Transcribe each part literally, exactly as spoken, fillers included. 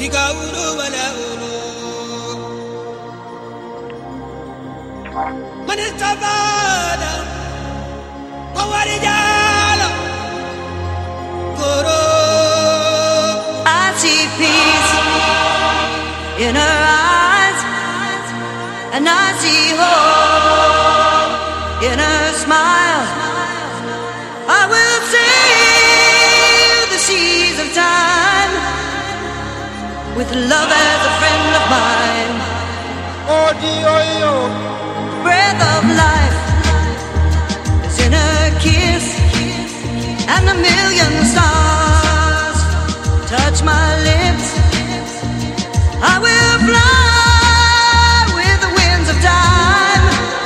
I see peace in her eyes, and I see hope in her smile. I will sail the seas of time with love as a friend of mine. Breath of life is in her kiss, and a million stars touch my lips. I will fly with the winds of time.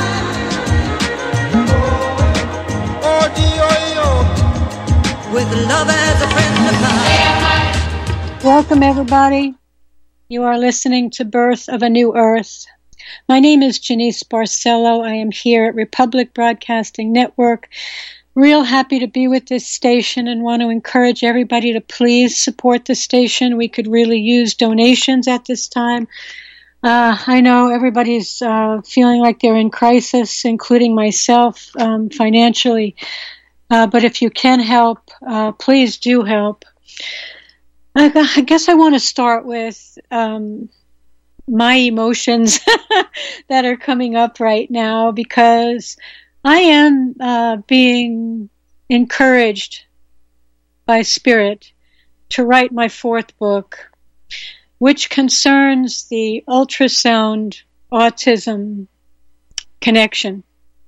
With love as a friend of mine. Welcome, everybody. You are listening to Birth of a New Earth. My name is Janice Barcelo. I am here at Republic Broadcasting Network. Real happy to be with this station and want to encourage everybody to please support the station. We could really use donations at this time. Uh, I know everybody's uh, feeling like they're in crisis, including myself, um, financially. Uh, but if you can help, uh, please do help. I, I guess I want to start with um, my emotions that are coming up right now, because I am uh, being encouraged by Spirit to write my fourth book, which concerns the ultrasound autism connection.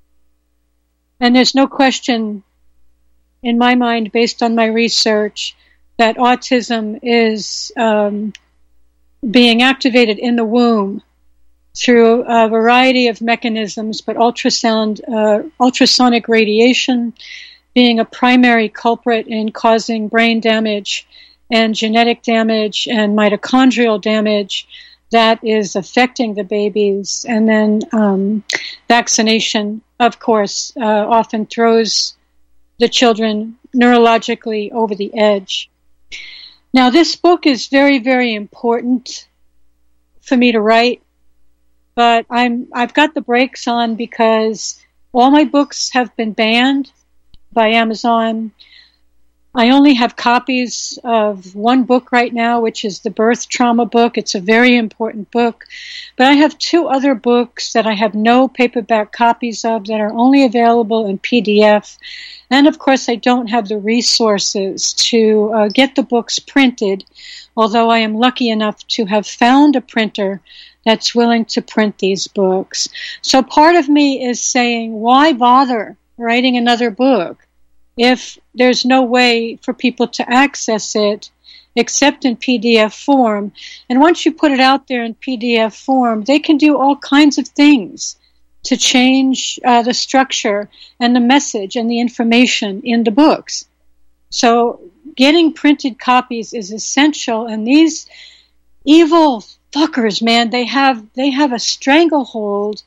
And there's no question in my mind, based on my research, that autism is um, being activated in the womb through a variety of mechanisms, but ultrasound, uh, ultrasonic radiation being a primary culprit in causing brain damage and genetic damage and mitochondrial damage that is affecting the babies. And then um, vaccination, of course, uh, often throws the children neurologically over the edge. Now, this book is very, very important for me to write, but I'm, I've got the brakes on because all my books have been banned by Amazon. I only have copies of one book right now, which is the birth trauma book. It's a very important book. But I have two other books that I have no paperback copies of that are only available in P D F. And, of course, I don't have the resources to uh, get the books printed, although I am lucky enough to have found a printer that's willing to print these books. So part of me is saying, why bother writing another book if there's no way for people to access it except in P D F form? And once you put it out there in P D F form, they can do all kinds of things to change uh, the structure and the message and the information in the books. So getting printed copies is essential, and these evil fuckers, man, they have they have a stranglehold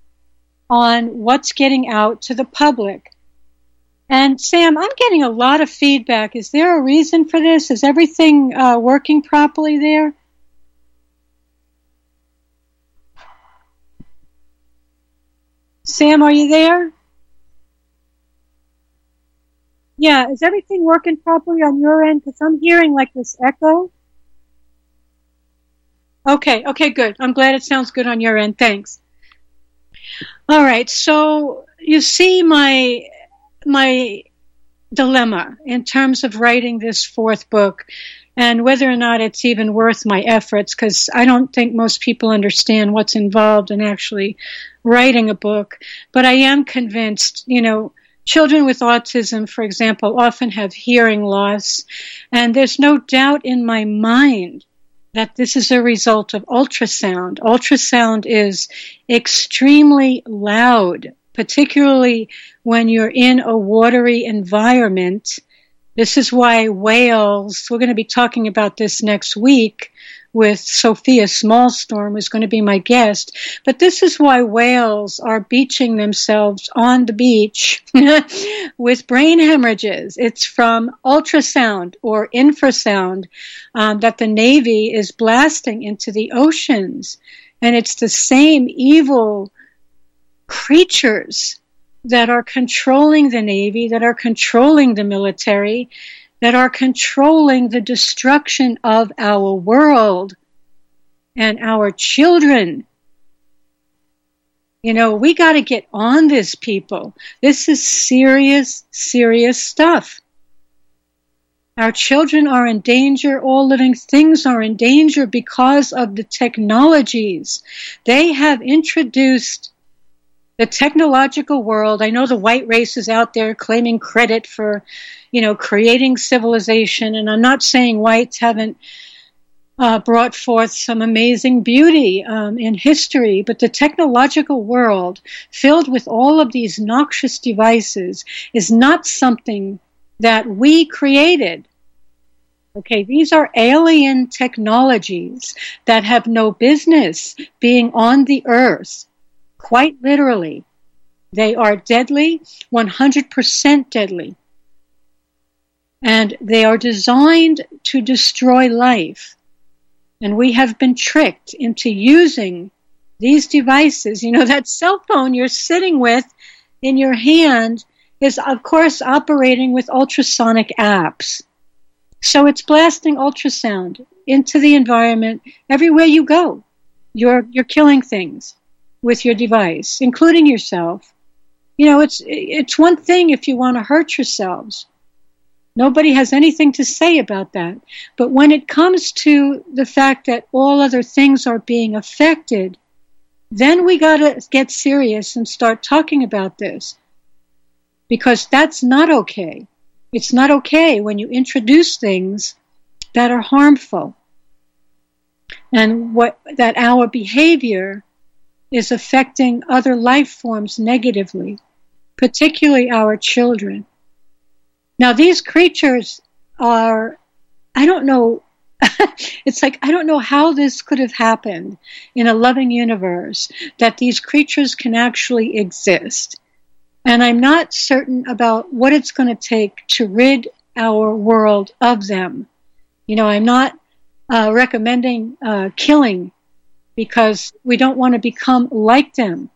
on what's getting out to the public. And Sam, I'm getting a lot of feedback. Is there a reason for this? Is everything uh, working properly there? Sam, are you there? Yeah, is everything working properly on your end? Because I'm hearing like this echo. Okay, okay, good. I'm glad it sounds good on your end. Thanks. All right, so you see my my dilemma in terms of writing this fourth book and whether or not it's even worth my efforts, because I don't think most people understand what's involved in actually writing a book. But I am convinced, you know, children with autism, for example, often have hearing loss, and there's no doubt in my mind that this is a result of ultrasound. Ultrasound is extremely loud, particularly when you're in a watery environment. This is why whales, we're going to be talking about this next week, with Sophia Smallstorm, who's going to be my guest. But this is why whales are beaching themselves on the beach with brain hemorrhages. It's from ultrasound or infrasound um, that the Navy is blasting into the oceans. And it's the same evil creatures that are controlling the Navy, that are controlling the military, that are controlling the destruction of our world and our children. You know, we got to get on this, people. This is serious, serious stuff. Our children are in danger. All living things are in danger because of the technologies. They have introduced the technological world. I know the white race is out there claiming credit for, you know, creating civilization. And I'm not saying whites haven't uh, brought forth some amazing beauty um, in history, but the technological world filled with all of these noxious devices is not something that we created. Okay, these are alien technologies that have no business being on the earth. Quite literally, they are deadly, one hundred percent deadly. And they are designed to destroy life. And we have been tricked into using these devices. You know, that cell phone you're sitting with in your hand is, of course, operating with ultrasonic apps. So it's blasting ultrasound into the environment everywhere you go. You're, you're killing things with your device, including yourself. You know, it's it's one thing if you want to hurt yourselves. Nobody has anything to say about that. But when it comes to the fact that all other things are being affected, then we got to get serious and start talking about this. Because that's not okay. It's not okay when you introduce things that are harmful. And what that our behavior is affecting other life forms negatively, particularly our children. Now, these creatures are, I don't know, it's like, I don't know how this could have happened in a loving universe, that these creatures can actually exist. And I'm not certain about what it's going to take to rid our world of them. You know, I'm not uh, recommending uh, killing, because we don't want to become like them.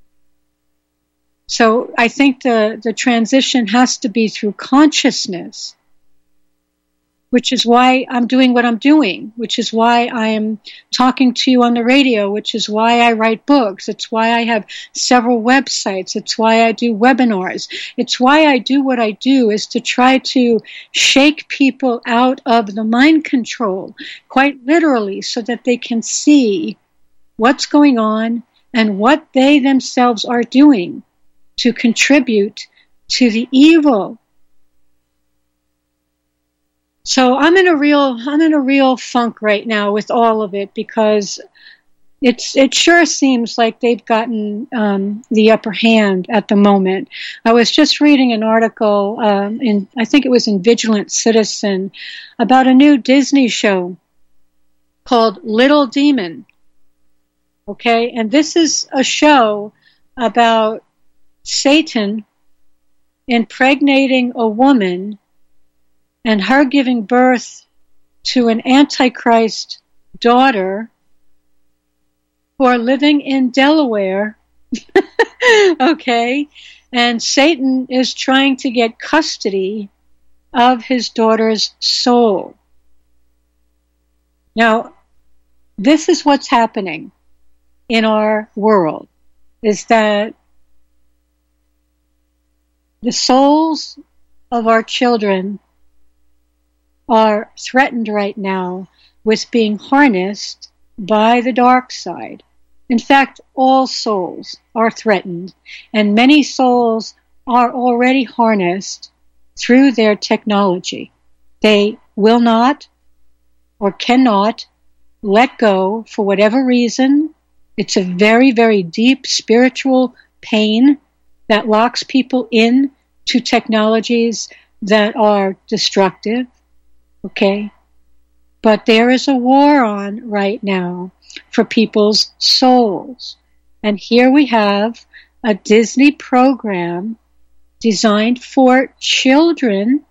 So I think the, the transition has to be through consciousness, which is why I'm doing what I'm doing, which is why I am talking to you on the radio, which is why I write books. It's why I have several websites. It's why I do webinars. It's why I do what I do, is to try to shake people out of the mind control, quite literally, so that they can see what's going on and what they themselves are doing to contribute to the evil. So I'm in a real, I'm in a real funk right now with all of it, because it's, it sure seems like they've gotten um, the upper hand at the moment. I was just reading an article um, in, I think it was in Vigilant Citizen, about a new Disney show called Little Demon. Okay, and this is a show about Satan impregnating a woman and her giving birth to an Antichrist daughter who are living in Delaware. Okay, and Satan is trying to get custody of his daughter's soul. Now, this is what's happening in our world, is that the souls of our children are threatened right now with being harnessed by the dark side. In fact, all souls are threatened, and many souls are already harnessed through their technology. They will not or cannot let go for whatever reason. It's a very, very deep spiritual pain that locks people in to technologies that are destructive. Okay? But there is a war on right now for people's souls. And here we have a Disney program designed for children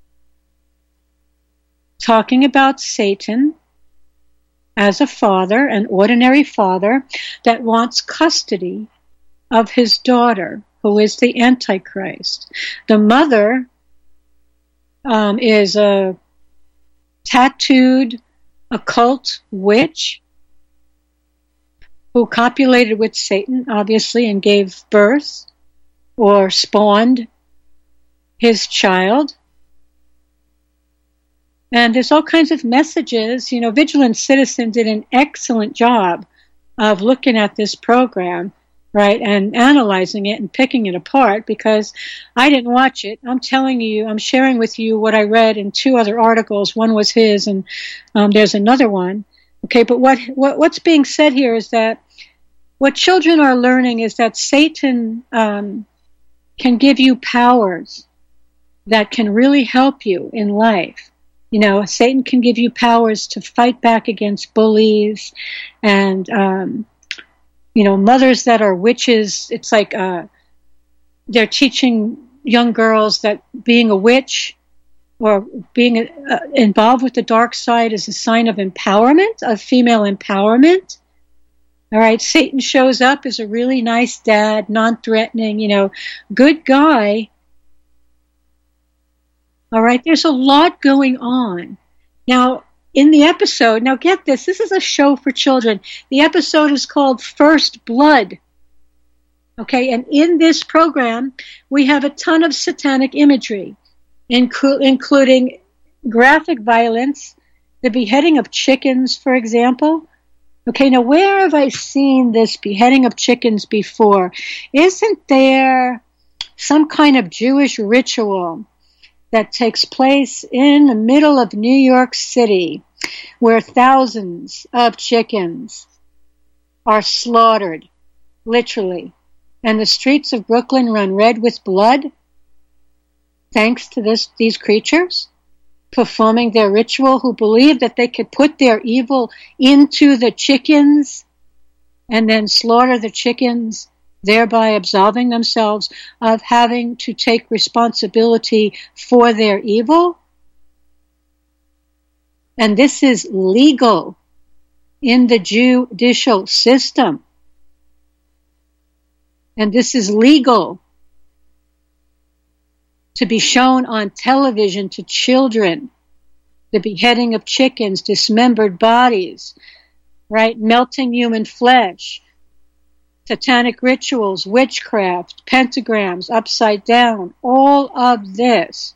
talking about Satan as a father, an ordinary father that wants custody of his daughter, who is the Antichrist. The mother um, is a tattooed occult witch who copulated with Satan, obviously, and gave birth or spawned his child. And there's all kinds of messages. You know, Vigilant Citizen did an excellent job of looking at this program, right, and analyzing it and picking it apart, because I didn't watch it. I'm telling you, I'm sharing with you what I read in two other articles. One was his, and um, there's another one. Okay, but what, what what's being said here is that what children are learning is that Satan um, can give you powers that can really help you in life. You know, Satan can give you powers to fight back against bullies and, um, you know, mothers that are witches. It's like uh, they're teaching young girls that being a witch or being uh, involved with the dark side is a sign of empowerment, of female empowerment. All right, Satan shows up as a really nice dad, non-threatening, you know, good guy. All right, there's a lot going on. Now, in the episode, now get this, this is a show for children. The episode is called First Blood. Okay, and in this program, we have a ton of satanic imagery, inclu- including graphic violence, the beheading of chickens, for example. Okay, now where have I seen this beheading of chickens before? Isn't there some kind of Jewish ritual that takes place in the middle of New York City where thousands of chickens are slaughtered, literally, and the streets of Brooklyn run red with blood thanks to this these creatures performing their ritual, who believe that they could put their evil into the chickens and then slaughter the chickens, thereby absolving themselves of having to take responsibility for their evil. And this is legal in the judicial system. And this is legal to be shown on television to children. The beheading of chickens, dismembered bodies, right? Melting human flesh, satanic rituals, witchcraft, pentagrams, upside down, all of this.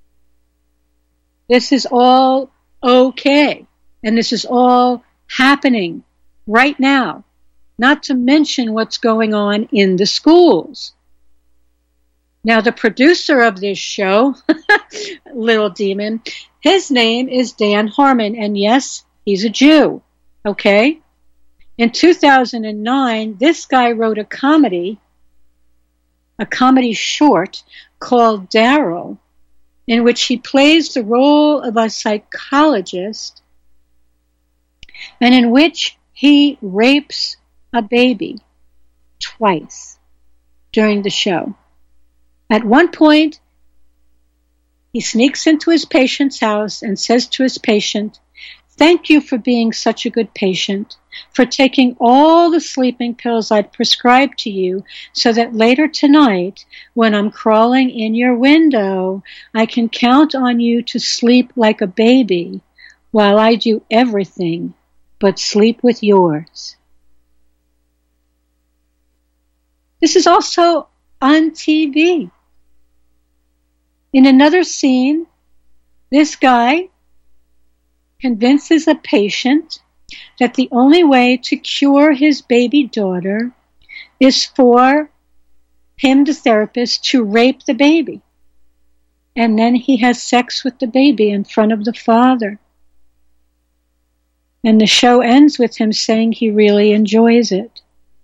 This is all okay. And this is all happening right now. Not to mention what's going on in the schools. Now, the producer of this show, Little Demon, his name is Dan Harmon, and yes, he's a Jew, okay? In two thousand nine, this guy wrote a comedy, a comedy short called Daryl, in which he plays the role of a psychologist, and in which he rapes a baby twice during the show. At one point, he sneaks into his patient's house and says to his patient, "Thank you for being such a good patient, for taking all the sleeping pills I'd prescribed to you so that later tonight, when I'm crawling in your window, I can count on you to sleep like a baby while I do everything but sleep with yours." This is also on T V. In another scene, this guy convinces a patient that the only way to cure his baby daughter is for him, the therapist, to rape the baby. And then he has sex with the baby in front of the father. And the show ends with him saying he really enjoys it.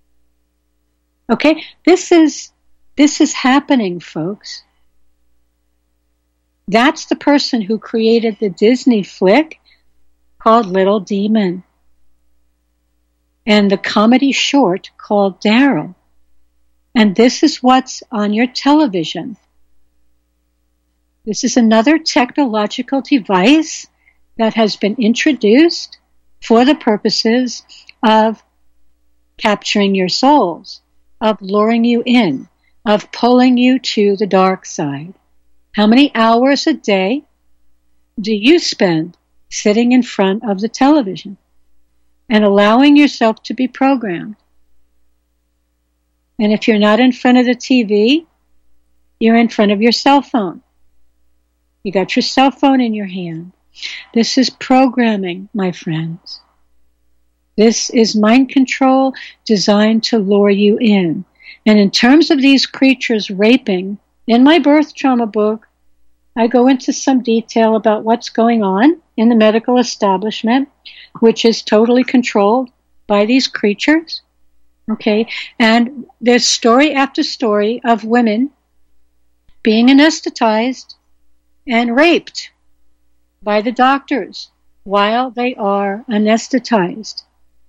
Okay, this is this is happening, folks. That's the person who created the Disney flick called Little Demon, and the comedy short called Daryl. And this is what's on your television. This is another technological device that has been introduced for the purposes of capturing your souls, of luring you in, of pulling you to the dark side. How many hours a day do you spend sitting in front of the television and allowing yourself to be programmed? And if you're not in front of the T V, you're in front of your cell phone. You got your cell phone in your hand. This is programming, my friends. This is mind control designed to lure you in. And in terms of these creatures raping, in my birth trauma book, I go into some detail about what's going on in the medical establishment, which is totally controlled by these creatures. Okay, and there's story after story of women being anesthetized and raped by the doctors while they are anesthetized.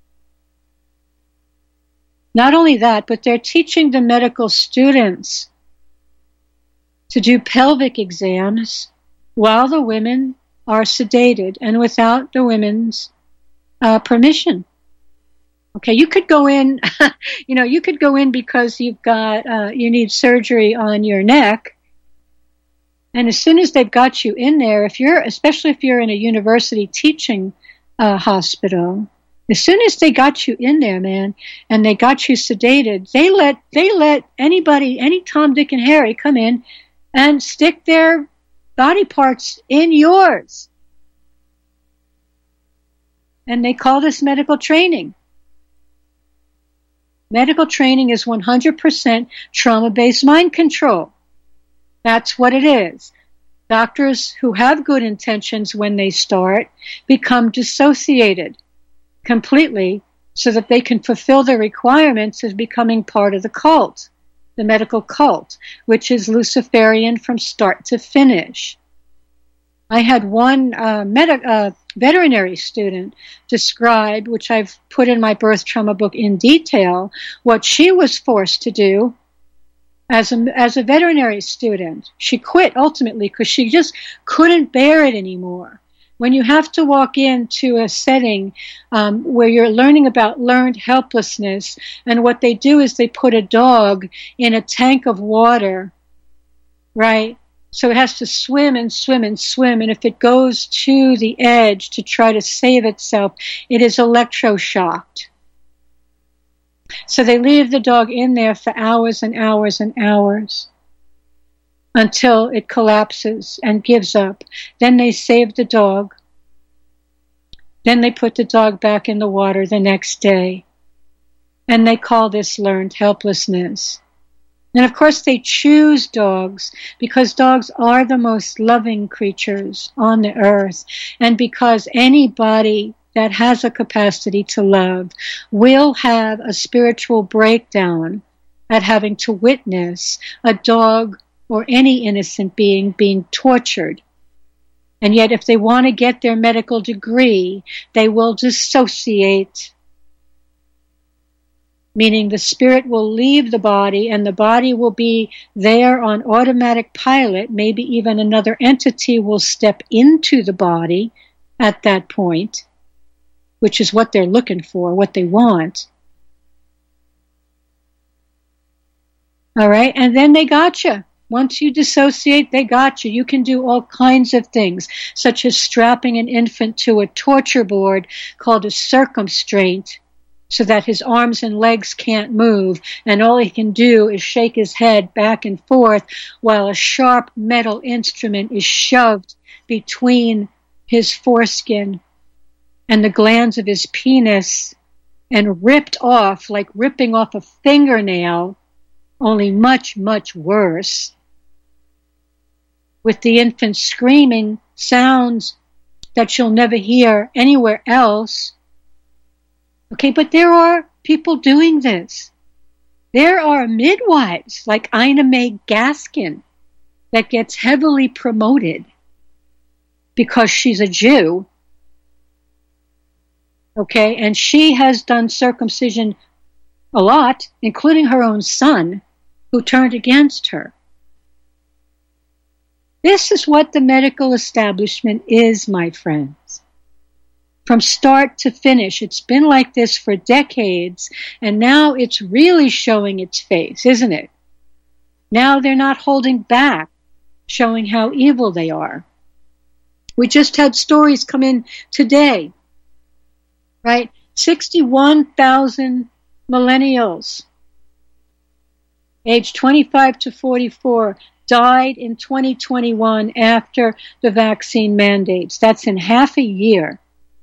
Not only that, but they're teaching the medical students to do pelvic exams while the women are sedated and without the women's uh, permission. Okay, you could go in, you know, you could go in because you've got, uh, you need surgery on your neck. And as soon as they've got you in there, if you're, especially if you're in a university teaching uh, hospital, as soon as they got you in there, man, and they got you sedated, they let, they let anybody, any Tom, Dick, and Harry come in and stick their body parts in yours. And they call this medical training. Medical training is one hundred percent trauma-based mind control. That's what it is. Doctors who have good intentions when they start become dissociated completely so that they can fulfill the requirements of becoming part of the cult, the medical cult, which is Luciferian from start to finish. I had one uh, med- uh, veterinary student describe, which I've put in my birth trauma book in detail, what she was forced to do as a, as a veterinary student. She quit ultimately because she just couldn't bear it anymore. When you have to walk into a setting um, where you're learning about learned helplessness, and what they do is they put a dog in a tank of water, right? So it has to swim and swim and swim, and if it goes to the edge to try to save itself, it is electroshocked. So they leave the dog in there for hours and hours and hours until it collapses and gives up. Then they save the dog. Then they put the dog back in the water the next day. And they call this learned helplessness. And of course they choose dogs because dogs are the most loving creatures on the earth. And because anybody that has a capacity to love will have a spiritual breakdown at having to witness a dog or any innocent being being tortured. And yet if they want to get their medical degree, they will dissociate, meaning the spirit will leave the body and the body will be there on automatic pilot. Maybe even another entity will step into the body at that point, which is what they're looking for, what they want. All right, and then they got you. Once you dissociate, they got you. You can do all kinds of things, such as strapping an infant to a torture board called a circumstraint, so that his arms and legs can't move, and all he can do is shake his head back and forth while a sharp metal instrument is shoved between his foreskin and the glands of his penis and ripped off like ripping off a fingernail, only much, much worse, with the infant screaming sounds that you'll never hear anywhere else. Okay, but there are people doing this. There are midwives like Ina May Gaskin that gets heavily promoted because she's a Jew Okay, and she has done circumcision a lot, including her own son, who turned against her. This is what the medical establishment is, my friends. From start to finish, it's been like this for decades, and now it's really showing its face, isn't it? Now they're not holding back, showing how evil they are. We just had stories come in today, right? sixty-one thousand millennials, age twenty-five to forty-four, died in twenty twenty-one after the vaccine mandates. That's in half a year.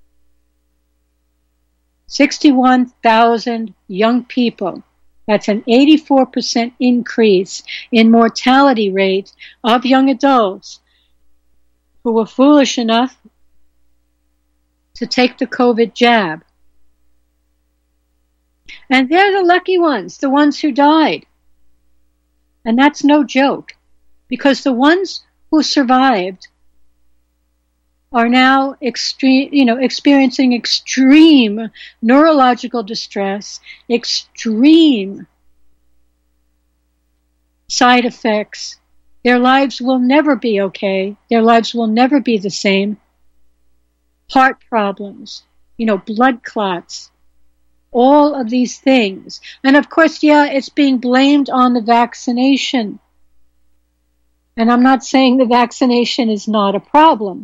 sixty-one thousand young people. That's an eighty-four percent increase in mortality rate of young adults who were foolish enough to take the COVID jab. And they're the lucky ones, the ones who died. And that's no joke, because the ones who survived are now extreme, you know, experiencing extreme neurological distress, extreme side effects. Their lives will never be okay. Their lives will never be the same. Heart problems, you know, blood clots, all of these things. And of course, yeah, it's being blamed on the vaccination. And I'm not saying the vaccination is not a problem.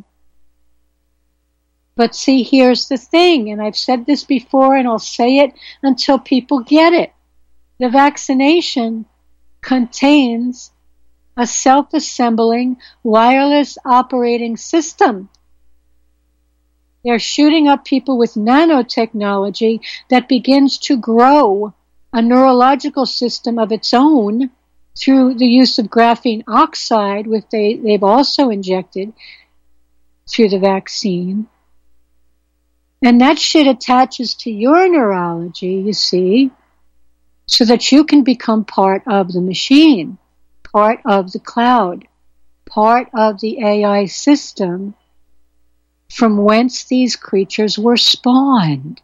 But see, here's the thing, and I've said this before, and I'll say it until people get it. The vaccination contains a self-assembling wireless operating system. They're shooting up people with nanotechnology that begins to grow a neurological system of its own through the use of graphene oxide, which they, they've also injected through the vaccine. And that shit attaches to your neurology, you see, so that you can become part of the machine, part of the cloud, part of the A I system from whence these creatures were spawned.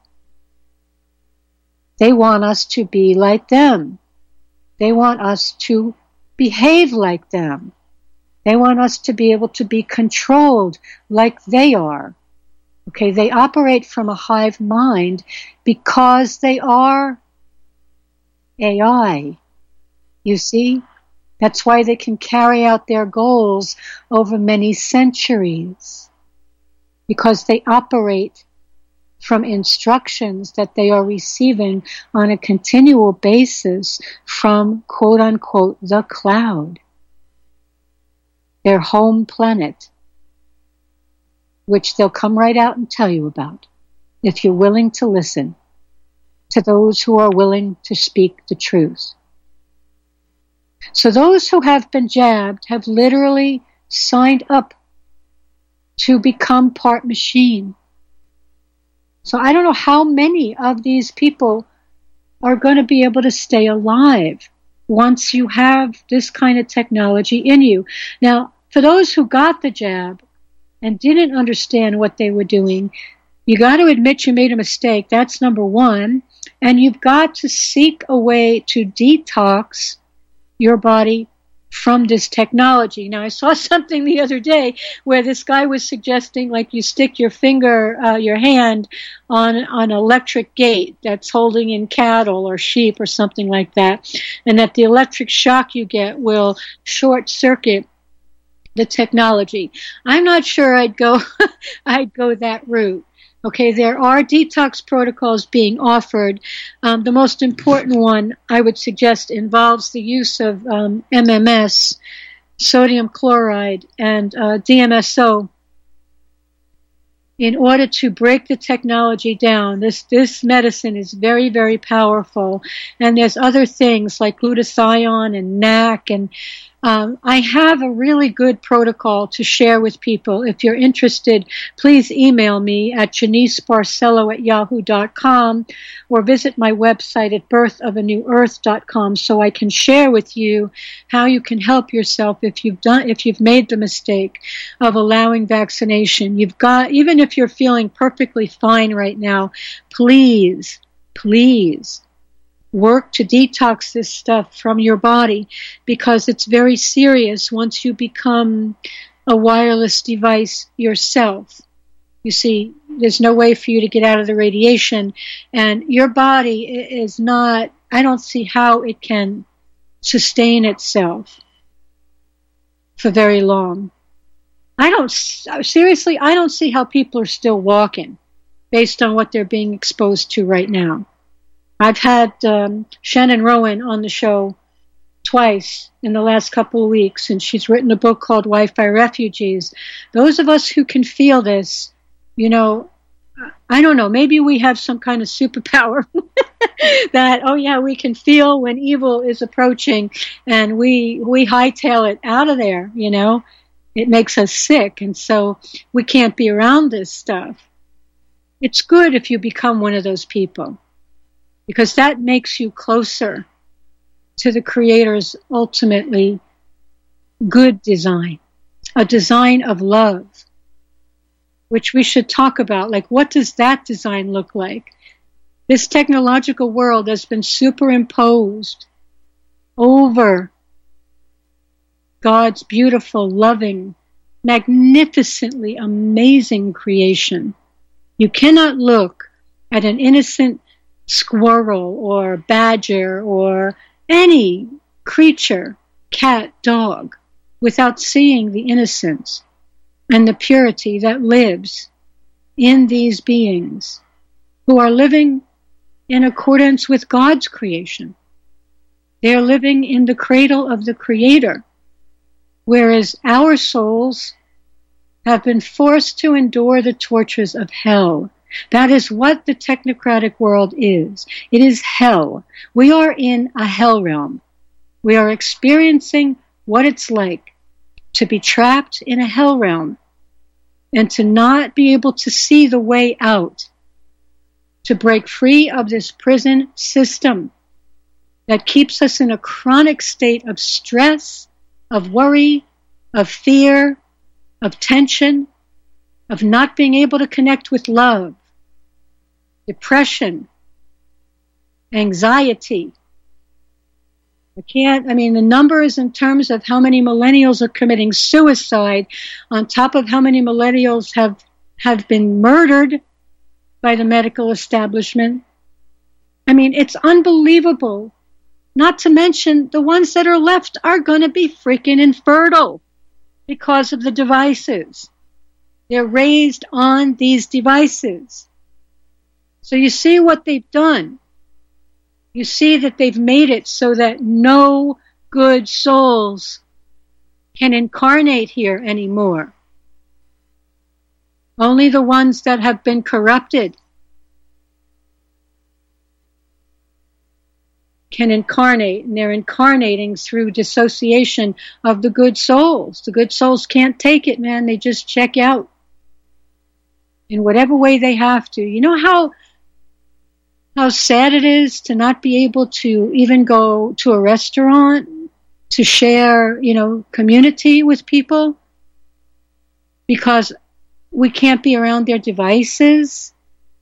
They want us to be like them. They want us to behave like them. They want us to be able to be controlled like they are. Okay, they operate from a hive mind because they are A I. You see? That's why they can carry out their goals over many centuries. Because they operate from instructions that they are receiving on a continual basis from, quote unquote, the cloud, their home planet, which they'll come right out and tell you about if you're willing to listen to those who are willing to speak the truth. So those who have been jabbed have literally signed up to become part machine. So I don't know how many of these people are going to be able to stay alive once you have this kind of technology in you. Now, for those who got the jab and didn't understand what they were doing, you got to admit you made a mistake. That's number one. And you've got to seek a way to detox your body from this technology. Now, I saw something the other day where this guy was suggesting, like, you stick your finger, uh, your hand on, on an electric gate that's holding in cattle or sheep or something like that, and that the electric shock you get will short circuit the technology. I'm not sure I'd go, I'd go that route. Okay, there are detox protocols being offered. Um, the most important one, I would suggest, involves the use of um, M M S, sodium chloride, and uh, D M S O in order to break the technology down. This this medicine is very, very powerful. And there's other things like glutathione and N A C, and Um, I have a really good protocol to share with people. If you're interested, please email me at Janice Barcelo at yahoo dot com or visit my website at birth of a new earth dot com so I can share with you how you can help yourself if you've done, if you've made the mistake of allowing vaccination. You've got, even if you're feeling perfectly fine right now, please, please work to detox this stuff from your body, because it's very serious once you become a wireless device yourself. You see, there's no way for you to get out of the radiation, and your body is not, I don't see how it can sustain itself for very long. I don't, seriously, I don't see how people are still walking based on what they're being exposed to right now. I've had um, Shannon Rowan on the show twice in the last couple of weeks, and she's written a book called Wi-Fi Refugees. Those of us who can feel this, you know, I don't know, maybe we have some kind of superpower that, oh yeah, we can feel when evil is approaching, and we we hightail it out of there, you know. It makes us sick, and so we can't be around this stuff. It's good if you become one of those people, because that makes you closer to the Creator's ultimately good design, a design of love, which we should talk about. Like, what does that design look like? This technological world has been superimposed over God's beautiful, loving, magnificently amazing creation. You cannot look at an innocent squirrel or badger or any creature, cat, dog, without seeing the innocence and the purity that lives in these beings who are living in accordance with God's creation. They are living in the cradle of the Creator, whereas our souls have been forced to endure the tortures of hell. That is what the technocratic world is. It is hell. We are in a hell realm. We are experiencing what it's like to be trapped in a hell realm and to not be able to see the way out, to break free of this prison system that keeps us in a chronic state of stress, of worry, of fear, of tension, of not being able to connect with love, depression, anxiety. I can't, I mean, the numbers in terms of how many millennials are committing suicide, on top of how many millennials have, have been murdered by the medical establishment. I mean, it's unbelievable. Not to mention, the ones that are left are going to be freaking infertile because of the devices. They're raised on these devices. So you see what they've done. You see that they've made it so that no good souls can incarnate here anymore. Only the ones that have been corrupted can incarnate, and they're incarnating through dissociation of the good souls. The good souls can't take it, man. They just check out in whatever way they have to. You know how how sad it is to not be able to even go to a restaurant to share, you know, community with people because we can't be around their devices.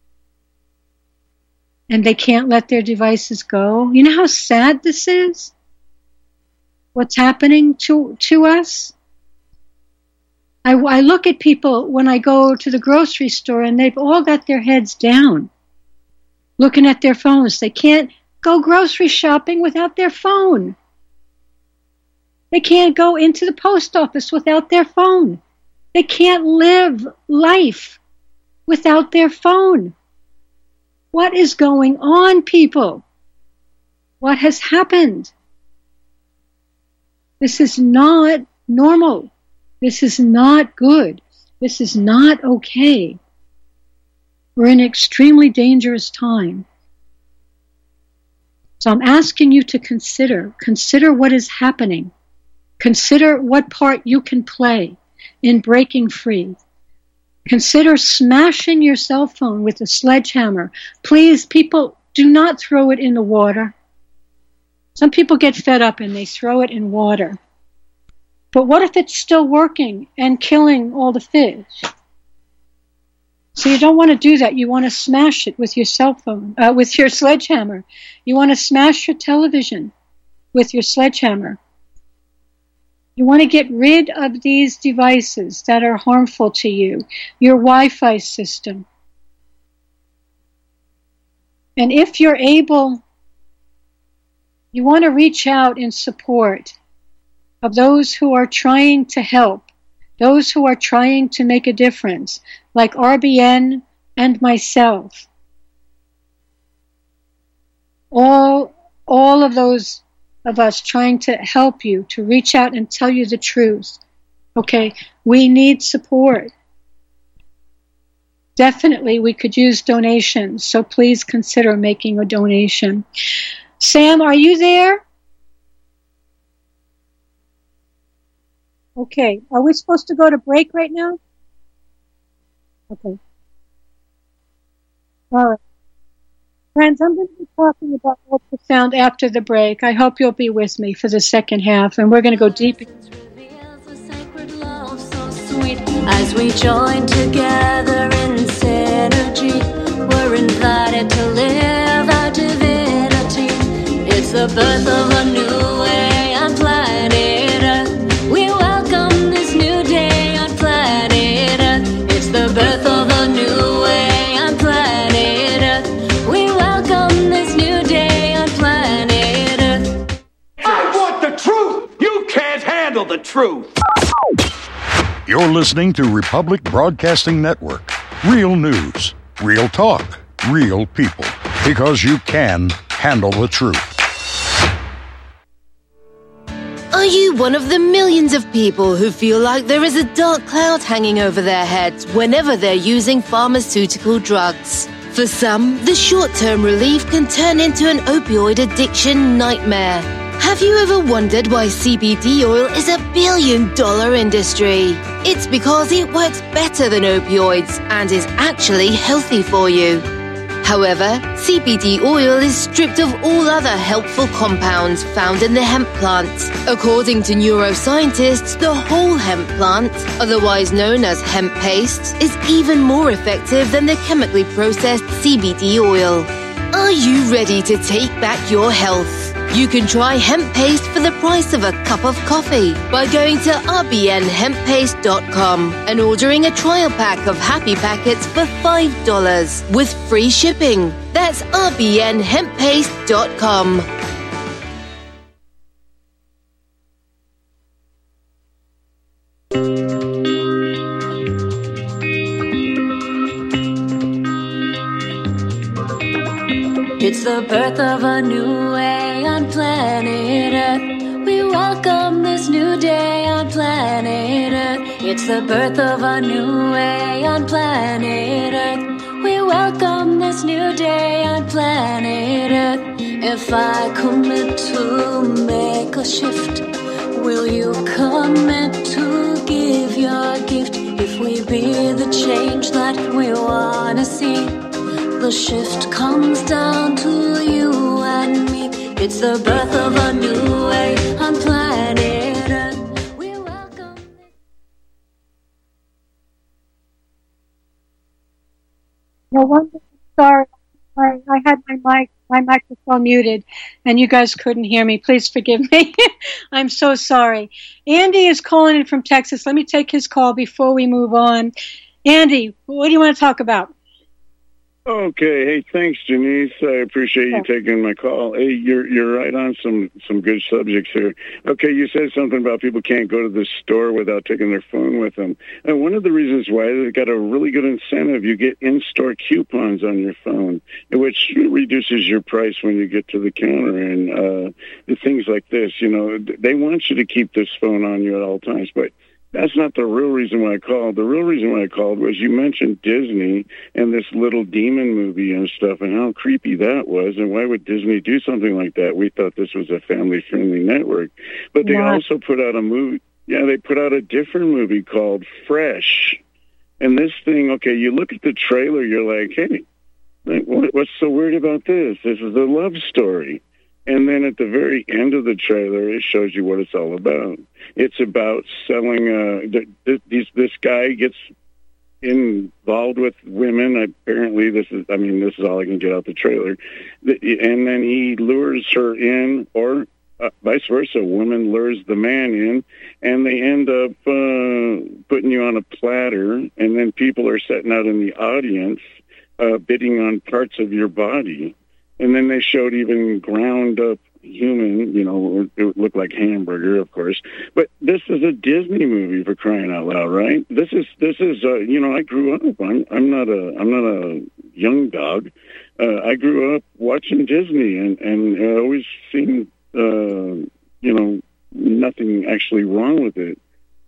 And they can't let their devices go. You know how sad this is? What's happening to to us? I, I look at people when I go to the grocery store, and they've all got their heads down, looking at their phones. They can't go grocery shopping without their phone. They can't go into the post office without their phone. They can't live life without their phone. What is going on, people? What has happened? This is not normal. This is not good. This is not okay. We're in an extremely dangerous time. So I'm asking you to consider, consider what is happening. Consider what part you can play in breaking free. Consider smashing your cell phone with a sledgehammer. Please, people, do not throw it in the water. Some people get fed up and they throw it in water. But what if it's still working and killing all the fish? So you don't want to do that. You want to smash it with your cell phone, uh, with your sledgehammer. You want to smash your television with your sledgehammer. You want to get rid of these devices that are harmful to you, your Wi-Fi system. And if you're able, you want to reach out in support of those who are trying to help, those who are trying to make a difference, like R B N and myself. All, all of those of us trying to help you, to reach out and tell you the truth. Okay, we need support. Definitely we could use donations, so please consider making a donation. Sam, are you there? Okay, are we supposed to go to break right now? Okay. All right. Friends, I'm going to be talking about ultrasound after the break. I hope you'll be with me for the second half, and we're going to go deep. As we join together in synergy, we're invited to live our divinity. It's the birth of a new way on planet Earth. We welcome this new day on planet Earth. It's the birth of a new way on planet Earth. We welcome this new day on planet Earth. I want the truth! You can't handle the truth! You're listening to Republic Broadcasting Network. Real news, real talk, real people. Because you can handle the truth. Are you one of the millions of people who feel like there is a dark cloud hanging over their heads whenever they're using pharmaceutical drugs? For some, the short-term relief can turn into an opioid addiction nightmare. Have you ever wondered why C B D oil is a billion-dollar industry? It's because it works better than opioids and is actually healthy for you. However, C B D oil is stripped of all other helpful compounds found in the hemp plant. According to neuroscientists, the whole hemp plant, otherwise known as hemp paste, is even more effective than the chemically processed C B D oil. Are you ready to take back your health? You can try hemp paste for the price of a cup of coffee by going to r b n hemp paste dot com and ordering a trial pack of Happy Packets for five dollars with free shipping. That's r b n hemp paste dot com. It's the birth of a new way on planet Earth. We welcome this new day on planet Earth. It's the birth of a new way on planet Earth. We welcome this new day on planet Earth. If I commit to make a shift, will you commit to give your gift? If we be the change that we want to see, the shift comes down to you and me. It's the birth of a new way on planet Earth. We welcome. No wonder. Sorry, I, I had my mic, my microphone muted, and you guys couldn't hear me. Please forgive me. I'm so sorry. Andy is calling in from Texas. Let me take his call before we move on. Andy, what do you want to talk about? Okay, hey, thanks, Janice. I appreciate you taking my call. Hey, you're you're right on some some good subjects here. Okay, you said something about people can't go to the store without taking their phone with them. And one of the reasons why they've got a really good incentive, you get in-store coupons on your phone, which reduces your price when you get to the counter and uh, things like this. You know, they want you to keep this phone on you at all times, but that's not the real reason why I called. The real reason why I called was you mentioned Disney and this little demon movie and stuff and how creepy that was. And why would Disney do something like that? We thought this was a family-friendly network. But they yeah. also put out a movie. Yeah, they put out a different movie called Fresh. And this thing, okay, you look at the trailer, you're like, hey, what, what's so weird about this? This is a love story. And then at the very end of the trailer, it shows you what it's all about. It's about selling. Uh, th- th- these, this guy gets involved with women. Apparently, this is, I mean, this is all I can get out the trailer. And then he lures her in, or uh, vice versa. Woman lures the man in, and they end up uh, putting you on a platter, and then people are sitting out in the audience uh, bidding on parts of your body. And then they showed even ground up human, you know, it would look like hamburger, of course. But this is a Disney movie, for crying out loud, right? This is this is uh, you know, I grew up. I'm I'm not a I'm not a young dog. Uh, I grew up watching Disney, and and I always seen uh, you know, nothing actually wrong with it.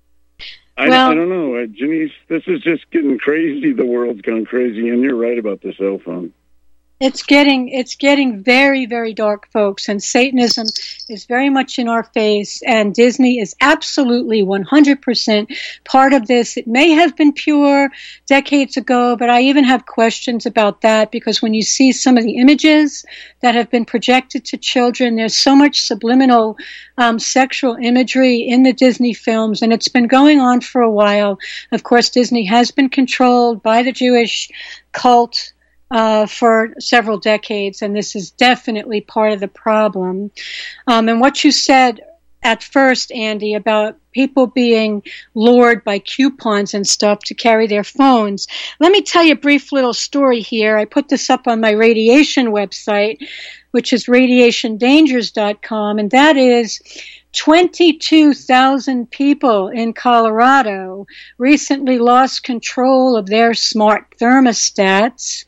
I, well, I don't know, uh, Janice. This is just getting crazy. The world's gone crazy, and you're right about the cell phone. It's getting it's getting very, very dark, folks, and Satanism is very much in our face, and Disney is absolutely one hundred percent part of this. It may have been pure decades ago, but I even have questions about that, because when you see some of the images that have been projected to children, there's so much subliminal um, sexual imagery in the Disney films, and it's been going on for a while. Of course, Disney has been controlled by the Jewish cult Uh, for several decades, and this is definitely part of the problem. Um, and what you said at first, Andy, about people being lured by coupons and stuff to carry their phones, let me tell you a brief little story here. I put this up on my radiation website, which is radiation dangers dot com, and that is twenty-two thousand people in Colorado recently lost control of their smart thermostats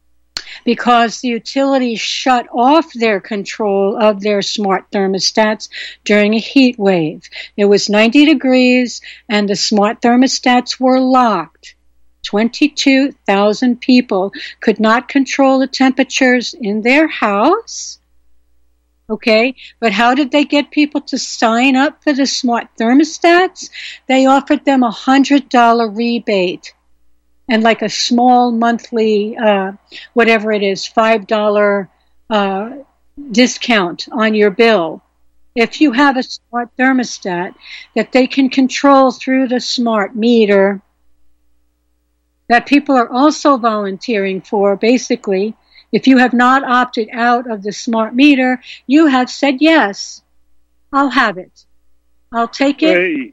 because the utilities shut off their control of their smart thermostats during a heat wave. It was ninety degrees, and the smart thermostats were locked. twenty-two thousand people could not control the temperatures in their house. Okay, but how did they get people to sign up for the smart thermostats? They offered them a one hundred dollars rebate and like a small monthly, uh, whatever it is, five dollars uh, discount on your bill. If you have a smart thermostat that they can control through the smart meter, that people are also volunteering for, basically, if you have not opted out of the smart meter, you have said, yes, I'll have it. I'll take it. Hey,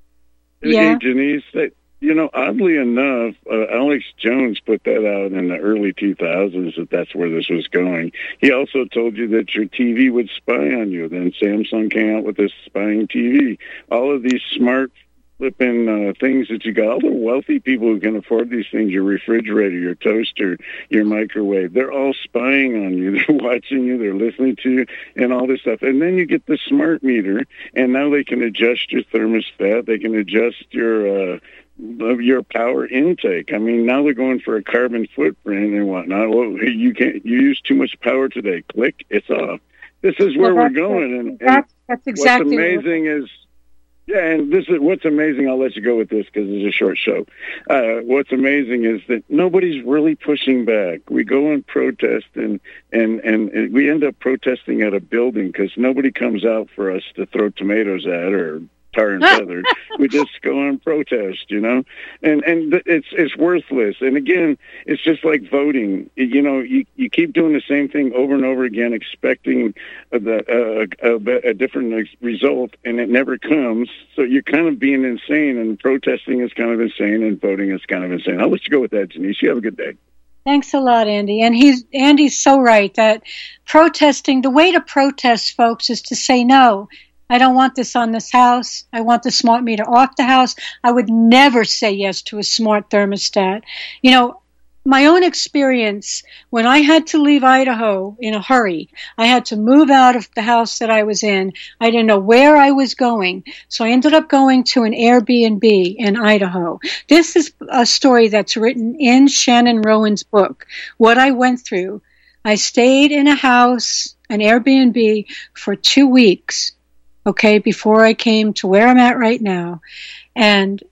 yeah. hey Janice, that, you know, oddly enough, uh, Alex Jones put that out in the early two thousands, that that's where this was going. He also told you that your T V would spy on you. Then Samsung came out with this spying T V. All of these smart flipping uh, things that you got, all the wealthy people who can afford these things, your refrigerator, your toaster, your microwave, they're all spying on you. They're watching you, they're listening to you, and all this stuff. And then you get the smart meter, and now they can adjust your thermostat. They can adjust your... Uh, of your power intake. I mean, now they're going for a carbon footprint and whatnot. Well, you can't. You use too much power today. Click, it's off. This is where well, we're going, and, and that's, that's exactly what's amazing is, yeah. And this is what's amazing. I'll let you go with this because it's a short show. Uh, what's amazing is that nobody's really pushing back. We go and protest, and and and we end up protesting at a building because nobody comes out for us to throw tomatoes at or tar and feather. We just go and protest, you know, and and it's it's worthless. And again, it's just like voting. You know, you, you keep doing the same thing over and over again, expecting a, a, a, a different result, and it never comes. So you're kind of being insane, and protesting is kind of insane, and voting is kind of insane. I'll let you go with that, Janice. You have a good day. Thanks a lot, Andy. And he's Andy's so right that protesting, the way to protest, folks, is to say no. I don't want this on this house. I want the smart meter off the house. I would never say yes to a smart thermostat. You know, my own experience, when I had to leave Idaho in a hurry, I had to move out of the house that I was in. I didn't know where I was going. So I ended up going to an Airbnb in Idaho. This is a story that's written in Shannon Rowan's book, what I went through. I stayed in a house, an Airbnb, for two weeks. Okay, before I came to where I'm at right now. And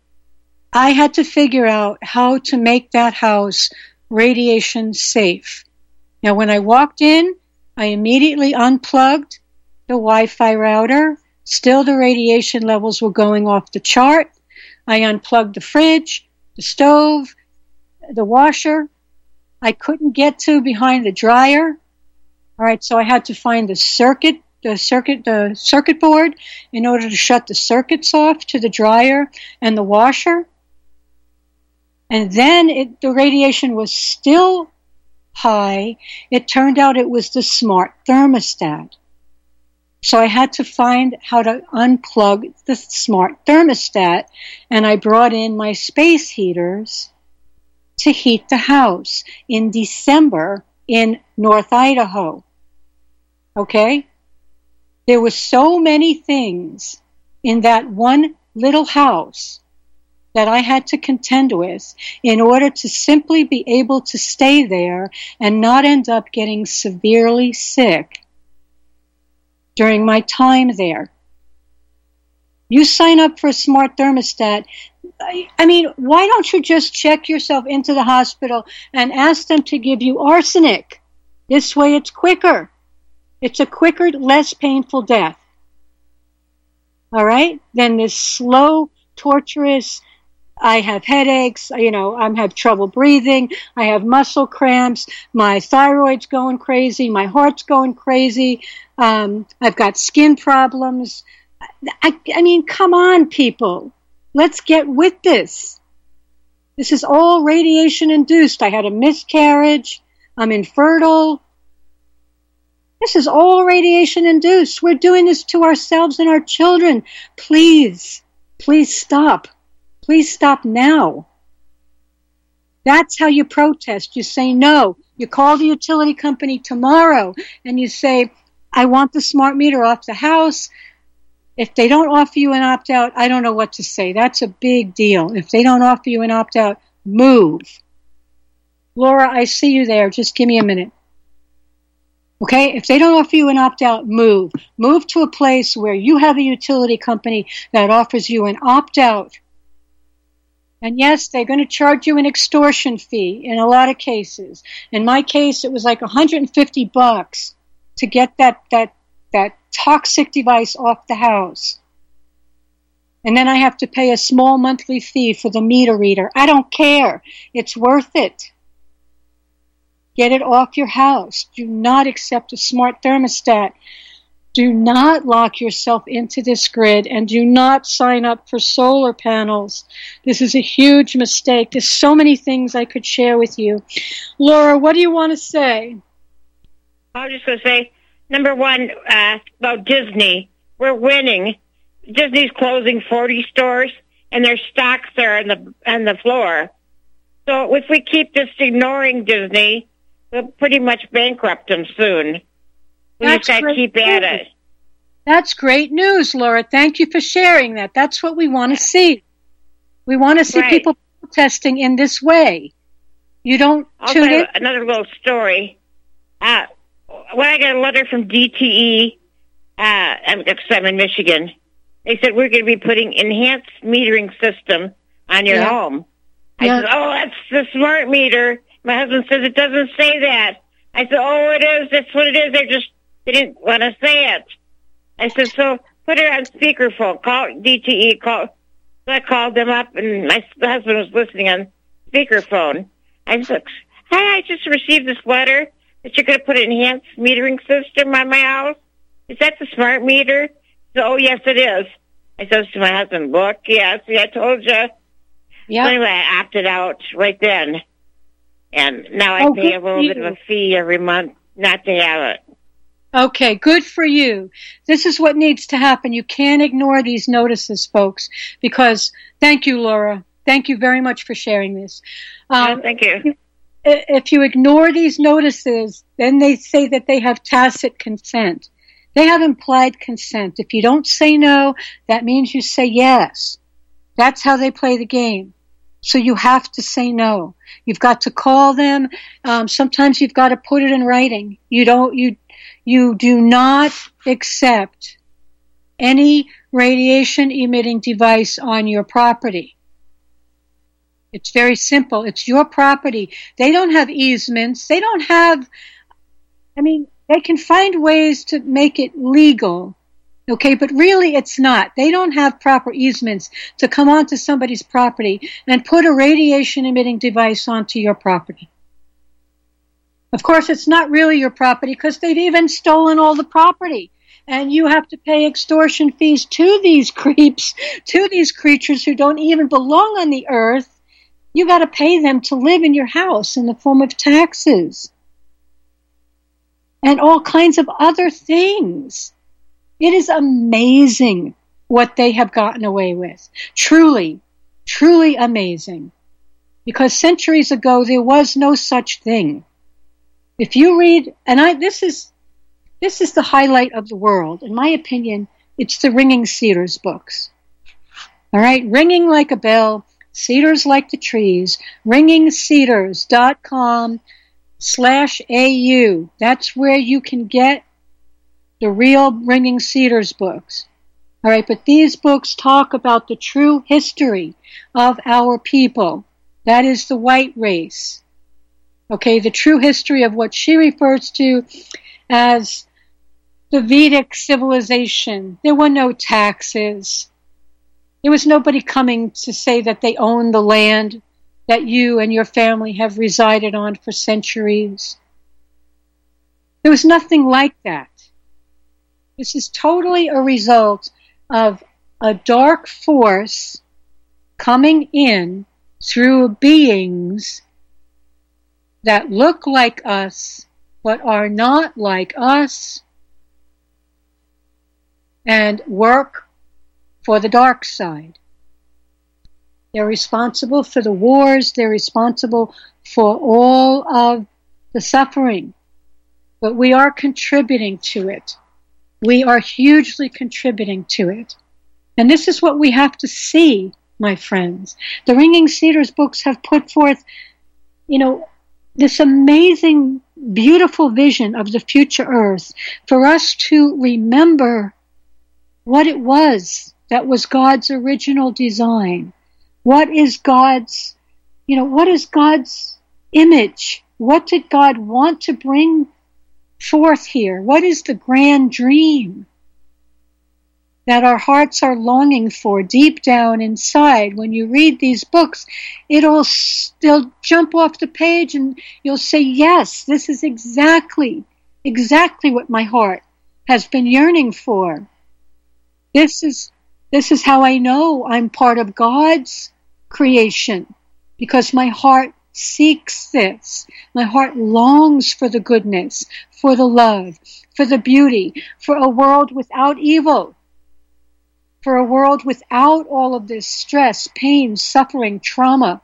I had to figure out how to make that house radiation safe. Now, when I walked in, I immediately unplugged the Wi-Fi router. Still, the radiation levels were going off the chart. I unplugged the fridge, the stove, the washer I couldn't get to behind the dryer. All right, so I had to find the circuit, the circuit, the circuit board in order to shut the circuits off to the dryer and the washer. And then it, the radiation was still high. It turned out it was the smart thermostat. So I had to find how to unplug the smart thermostat, and I brought in my space heaters to heat the house in December in North Idaho. Okay? There were so many things in that one little house that I had to contend with in order to simply be able to stay there and not end up getting severely sick during my time there. You sign up for a smart thermostat. I mean, why don't you just check yourself into the hospital and ask them to give you arsenic? This way it's quicker. It's a quicker, less painful death. All right? Than this slow, torturous, I have headaches, you know, I have trouble breathing, I have muscle cramps, my thyroid's going crazy, my heart's going crazy, um, I've got skin problems. I, I mean, come on, people. Let's get with this. This is all radiation-induced. I had a miscarriage. I'm infertile. This is all radiation-induced. We're doing this to ourselves and our children. Please, please stop. Please stop now. That's how you protest. You say no. You call the utility company tomorrow and you say, I want the smart meter off the house. If they don't offer you an opt-out, I don't know what to say. That's a big deal. If they don't offer you an opt-out, move. Laura, I see you there. Just give me a minute. Okay? If they don't offer you an opt-out, move. Move to a place where you have a utility company that offers you an opt-out. And yes, they're going to charge you an extortion fee in a lot of cases. In my case, it was like one hundred fifty bucks to get that, that, that toxic device off the house. And then I have to pay a small monthly fee for the meter reader. I don't care. It's worth it. Get it off your house. Do not accept a smart thermostat. Do not lock yourself into this grid, and do not sign up for solar panels. This is a huge mistake. There's so many things I could share with you. Laura, what do you want to say? I was just going to say, number one, uh, about Disney. We're winning. Disney's closing forty stores, and their stocks are on the on the floor. So if we keep just ignoring Disney, we'll pretty much bankrupt them soon. We That's just got to keep at it. That's great news, Laura. Thank you for sharing that. That's what we want to see. We want to see Right. people protesting in this way. You don't I'll tune tell you in. another little story. Uh, when I got a letter from D T E, uh, I'm, I'm in Michigan, they said we're going to be putting enhanced metering system on your Yeah. home. I Yeah. said, oh, that's the smart meter. My husband says it doesn't say that. I said, oh, it is. That's what it is. They just they didn't want to say it. I said, so put it on speakerphone. Call D T E. Call. So I called them up, and my husband was listening on speakerphone. I said, hi, I just received this letter that you're going to put an enhanced metering system on my house. Is that the smart meter? So, oh, yes, it is. I said to my husband, look, yes, yeah, I told you. Yeah. So anyway, I opted out right then. And now I Oh, pay a good little for bit of you. a fee every month not to have it. Okay, good for you. This is what needs to happen. You can't ignore these notices, folks, because thank you, Laura. Thank you very much for sharing this. Oh, Um, thank you. if you ignore these notices, then they say that they have tacit consent. They have implied consent. If you don't say no, that means you say yes. That's how they play the game. So you have to say no. You've got to call them. Um, sometimes you've got to put it in writing. You don't, you, you do not accept any radiation emitting device on your property. It's very simple. It's your property. They don't have easements. They don't have, I mean, they can find ways to make it legal, Okay, but really it's not. They don't have proper easements to come onto somebody's property and put a radiation-emitting device onto your property. Of course, it's not really your property because they've even stolen all the property. And you have to pay extortion fees to these creeps, to these creatures who don't even belong on the earth. You got to pay them to live in your house in the form of taxes and all kinds of other things. It is amazing what they have gotten away with. Truly, truly amazing. Because centuries ago, there was no such thing. If you read, and I, this is, this is the highlight of the world. In my opinion, it's the Ringing Cedars books. All right, ringing like a bell, cedars like the trees, ringing cedars dot com slash A U. That's where you can get the real Ringing Cedars books. All right, but these books talk about the true history of our people. That is the white race. Okay, the true history of what she refers to as the Vedic civilization. There were no taxes. There was nobody coming to say that they own the land that you and your family have resided on for centuries. There was nothing like that. This is totally a result of a dark force coming in through beings that look like us but are not like us and work for the dark side. They're responsible for the wars. They're responsible for all of the suffering. But we are contributing to it. We are hugely contributing to it. And this is what we have to see, my friends. The Ringing Cedars books have put forth, you know, this amazing, beautiful vision of the future earth for us to remember what it was that was God's original design. What is God's, you know, what is God's image? What did God want to bring forth here? What is the grand dream that our hearts are longing for deep down inside? When you read these books, it'll they'll jump off the page and you'll say, yes, this is exactly, exactly what my heart has been yearning for. This is, this is how I know I'm part of God's creation, because my heart seeks this. My heart longs for the goodness, for the love, for the beauty, for a world without evil, for a world without all of this stress, pain, suffering, trauma.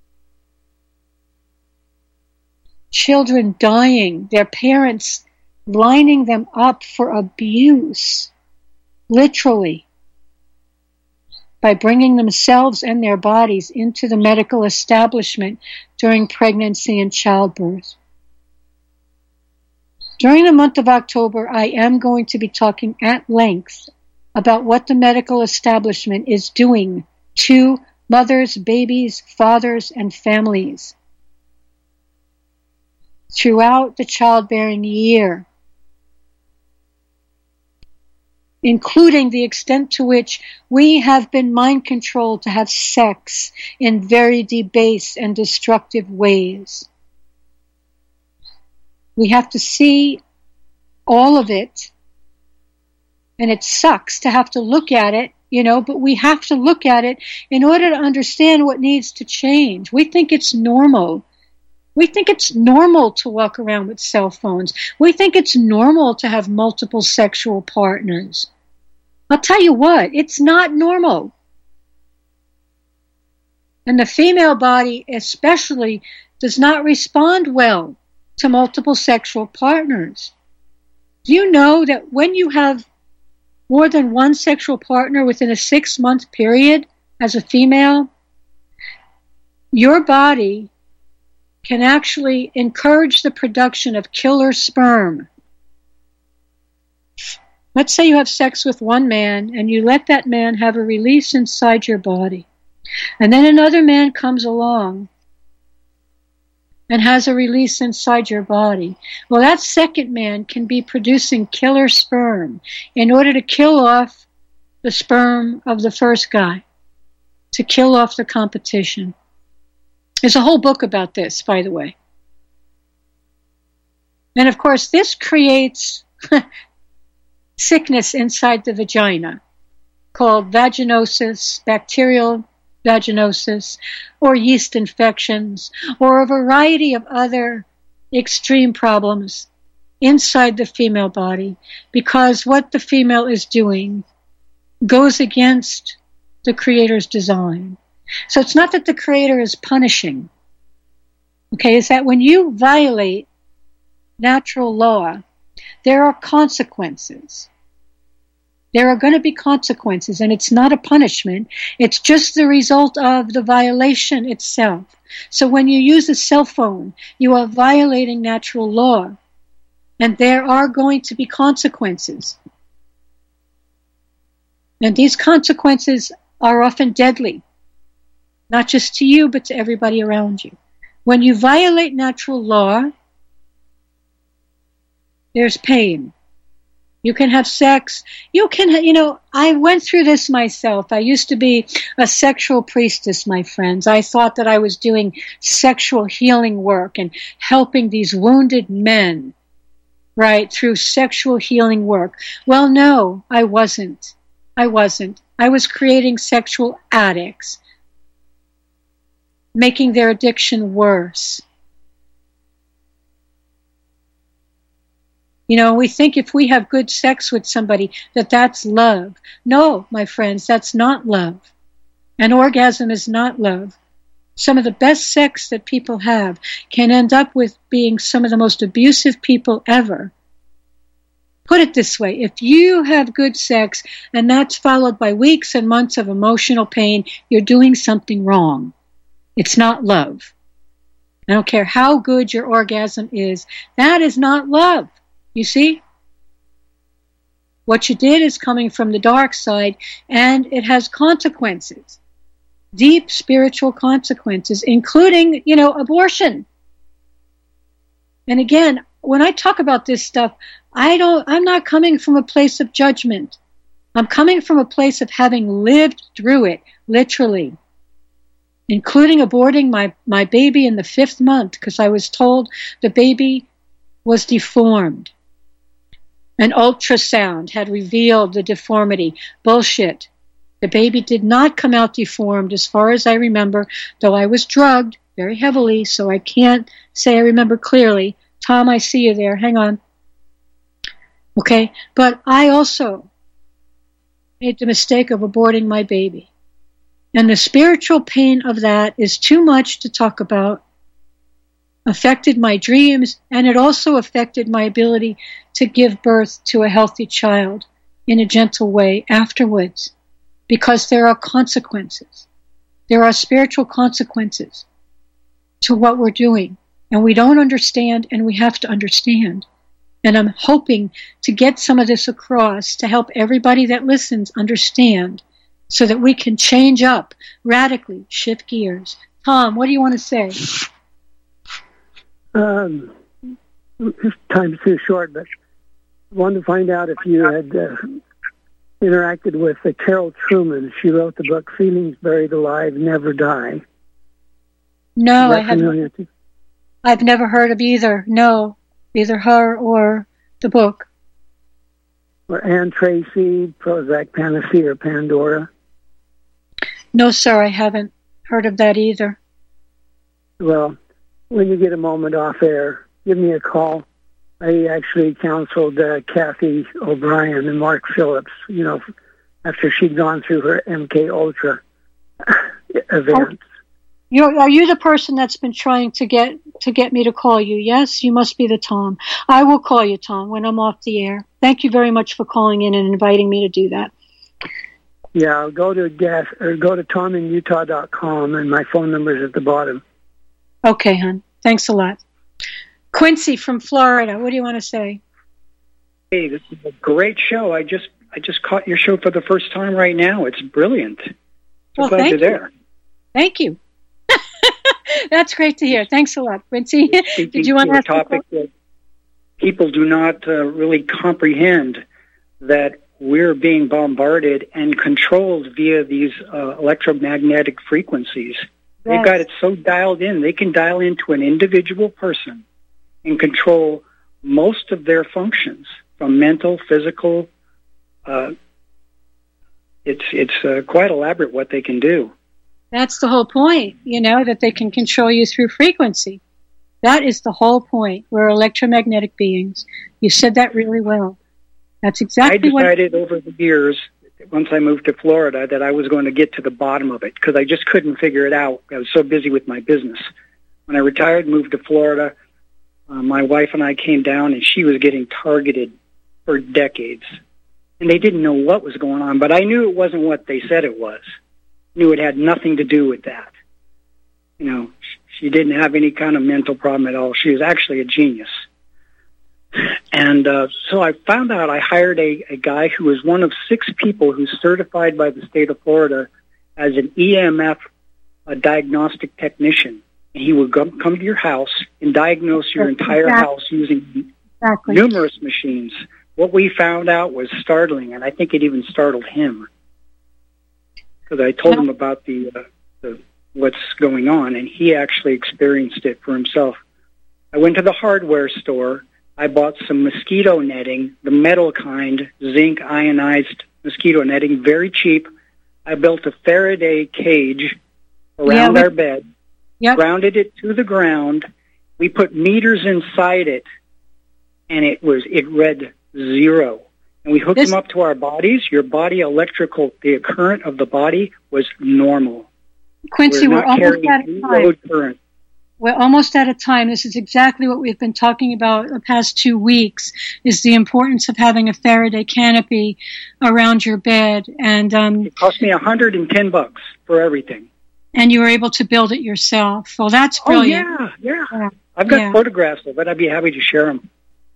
Children dying, their parents lining them up for abuse, literally, by bringing themselves and their bodies into the medical establishment during pregnancy and childbirth. During the month of October, I am going to be talking at length about what the medical establishment is doing to mothers, babies, fathers, and families throughout the childbearing year, including the extent to which we have been mind-controlled to have sex in very debased and destructive ways. We have to see all of it, and it sucks to have to look at it, you know, but we have to look at it in order to understand what needs to change. We think it's normal. We think it's normal to walk around with cell phones. We think it's normal to have multiple sexual partners. I'll tell you what, it's not normal. And the female body especially does not respond well to multiple sexual partners. Do you know that when you have more than one sexual partner within a six-month period as a female, your body can actually encourage the production of killer sperm. Let's say you have sex with one man and you let that man have a release inside your body. And then another man comes along and has a release inside your body. Well, that second man can be producing killer sperm in order to kill off the sperm of the first guy, to kill off the competition. There's a whole book about this, by the way. And of course, this creates sickness inside the vagina called vaginosis, bacterial vaginosis, or yeast infections, or a variety of other extreme problems inside the female body, because what the female is doing goes against the Creator's design. So it's not that the Creator is punishing. Okay, it's that when you violate natural law, there are consequences. There are going to be consequences, and it's not a punishment. It's just the result of the violation itself. So when you use a cell phone, you are violating natural law, and there are going to be consequences. And these consequences are often deadly, not just to you, but to everybody around you. When you violate natural law, there's pain. You can have sex. You can, ha- you know, I went through this myself. I used to be a sexual priestess, my friends. I thought that I was doing sexual healing work and helping these wounded men, right, through sexual healing work. Well, no, I wasn't. I wasn't. I was creating sexual addicts, making their addiction worse. You know, we think if we have good sex with somebody that that's love. No, my friends, that's not love. An orgasm is not love. Some of the best sex that people have can end up with being some of the most abusive people ever. Put it this way, if you have good sex and that's followed by weeks and months of emotional pain, you're doing something wrong. It's not love. I don't care how good your orgasm is. That is not love. You see? What you did is coming from the dark side, and it has consequences. Deep spiritual consequences, including, you know, abortion. And again, when I talk about this stuff, I don't, I'm not coming from a place of judgment. I'm coming from a place of having lived through it, literally. Including aborting my, my baby in the fifth month, because I was told the baby was deformed. An ultrasound had revealed the deformity. Bullshit. The baby did not come out deformed as far as I remember, though I was drugged very heavily, so I can't say I remember clearly. Tom, I see you there. Hang on. Okay? But I also made the mistake of aborting my baby. And the spiritual pain of that is too much to talk about. Affected my dreams, and it also affected my ability to give birth to a healthy child in a gentle way afterwards, because there are consequences. There are spiritual consequences to what we're doing, and we don't understand, and we have to understand. And I'm hoping to get some of this across to help everybody that listens understand, so that we can change up radically, shift gears. Tom, what do you want to say? Um, time's too short, but I wanted to find out if you had uh, interacted with uh, Carol Truman. She wrote the book Feelings Buried Alive Never Die. No, I haven't. I've never heard of either. No, either her or the book. Or Anne Tracy, Prozac Panacea or Pandora. No, sir, I haven't heard of that either. Well, when you get a moment off air, give me a call. I actually counseled uh, Kathy O'Brien and Mark Phillips, you know, after she'd gone through her M K Ultra events. You're, are you the person that's been trying to get to get me to call you? Yes, you must be the Tom. I will call you, Tom, when I'm off the air. Thank you very much for calling in and inviting me to do that. Yeah, go to gas or go to tom in utah dot com, and my phone number is at the bottom. Okay, hon. Thanks a lot. Quincy from Florida, what do you want to say? Hey, this is a great show. I just I just caught your show for the first time right now. It's brilliant. So well, glad thank you're you. there. Thank you. That's great to hear. Thanks a lot, Quincy. Did you want to ask a topic that people do not uh, really comprehend, that we're being bombarded and controlled via these uh, electromagnetic frequencies. Yes. They've got it so dialed in, they can dial into an individual person and control most of their functions, from mental, physical. Uh, it's it's uh, quite elaborate what they can do. That's the whole point, you know, that they can control you through frequency. That is the whole point. We're electromagnetic beings. You said that really well. That's exactly what... I decided what... over the years, once I moved to Florida, that I was going to get to the bottom of it, because I just couldn't figure it out. I was so busy with my business. When I retired and moved to Florida, uh, my wife and I came down, and she was getting targeted for decades. And they didn't know what was going on, but I knew it wasn't what they said it was. Knew it had nothing to do with that. You know, she didn't have any kind of mental problem at all. She was actually a genius. And uh, so I found out I hired a, a guy who was one of six people who's certified by the state of Florida as an E M F a diagnostic technician. And he would come, come to your house and diagnose your entire exactly. house using exactly. numerous machines. What we found out was startling, and I think it even startled him. Because I told him about the, uh, the what's going on, and he actually experienced it for himself. I went to the hardware store. I bought some mosquito netting, the metal kind, zinc ionized mosquito netting, very cheap. I built a Faraday cage around yeah, our bed, yep. grounded it to the ground. We put meters inside it, and it was it read zero. And we hooked this, them up to our bodies. Your body electrical, the current of the body was normal. Quincy, we're, we're almost out of time. Current. We're almost out of time. This is exactly what we've been talking about the past two weeks, is the importance of having a Faraday canopy around your bed. And um, it cost me one hundred ten bucks for everything. And you were able to build it yourself. Well, that's brilliant. Oh, yeah, yeah. yeah. I've got yeah. photographs of it. I'd be happy to share them.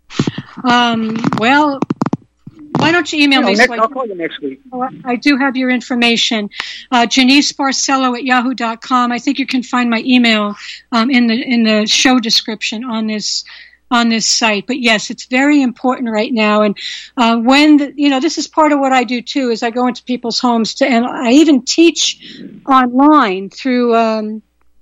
Um, well... Why don't you email no, me? Next, so I'll call you next week. I do have your information. Uh, Janice Barcelo at yahoo dot com. I think you can find my email um, in the in the show description on this on this site. But yes, it's very important right now. And uh, when the, you know, this is part of what I do too. Is I go into people's homes to, and I even teach online through um,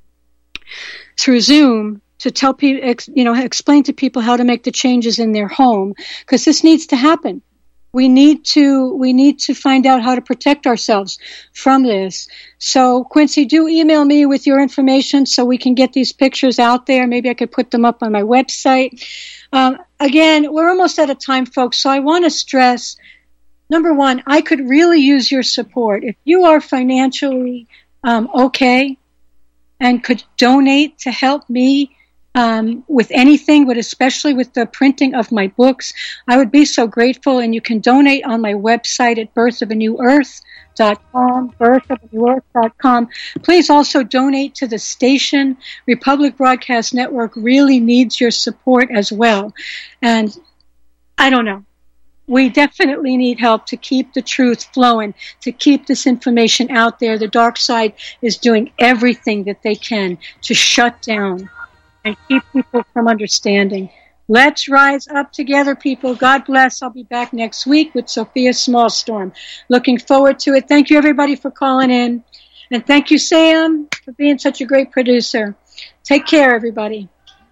through Zoom. To tell people, you know, explain to people how to make the changes in their home, because this needs to happen. We need to, we need to find out how to protect ourselves from this. So, Quincy, do email me with your information so we can get these pictures out there. Maybe I could put them up on my website. Um, again, we're almost out of time, folks. So I want to stress, number one, I could really use your support. If you are financially um, okay and could donate to help me Um, with anything, but especially with the printing of my books, I would be so grateful. And you can donate on my website at birth of a new earth dot com, birth of a new earth dot com. Please also donate to the station. Republic Broadcast Network really needs your support as well. And I don't know. We definitely need help to keep the truth flowing, to keep this information out there. The dark side is doing everything that they can to shut down and keep people from understanding. Let's rise up together, people. God bless. I'll be back next week with Sophia Smallstorm. Looking forward to it. Thank you, everybody, for calling in. And thank you, Sam, for being such a great producer. Take care, everybody.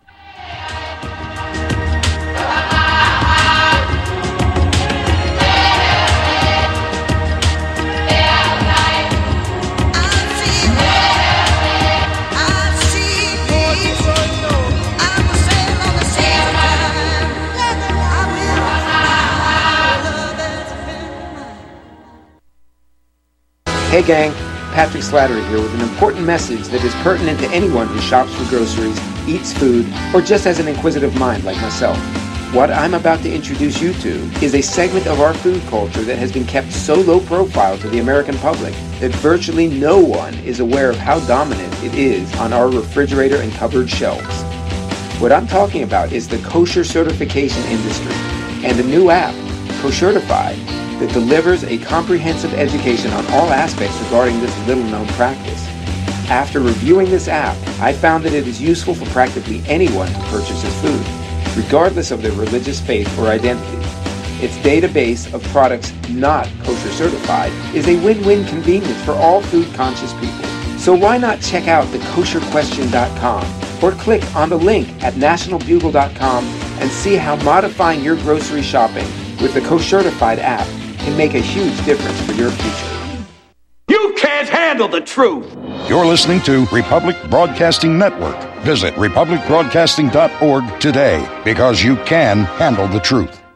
Hey gang, Patrick Slattery here with an important message that is pertinent to anyone who shops for groceries, eats food, or just has an inquisitive mind like myself. What I'm about to introduce you to is a segment of our food culture that has been kept so low profile to the American public that virtually no one is aware of how dominant it is on our refrigerator and cupboard shelves. What I'm talking about is the kosher certification industry and the new app, Koshertified, that delivers a comprehensive education on all aspects regarding this little-known practice. After reviewing this app, I found that it is useful for practically anyone who purchases food, regardless of their religious faith or identity. Its database of products not kosher certified is a win-win convenience for all food-conscious people. So why not check out the kosher question dot com or click on the link at national bugle dot com and see how modifying your grocery shopping with the Kosher-tified app can make a huge difference for your future. You can't handle the truth! You're listening to Republic Broadcasting Network. Visit republic broadcasting dot org today because you can handle the truth.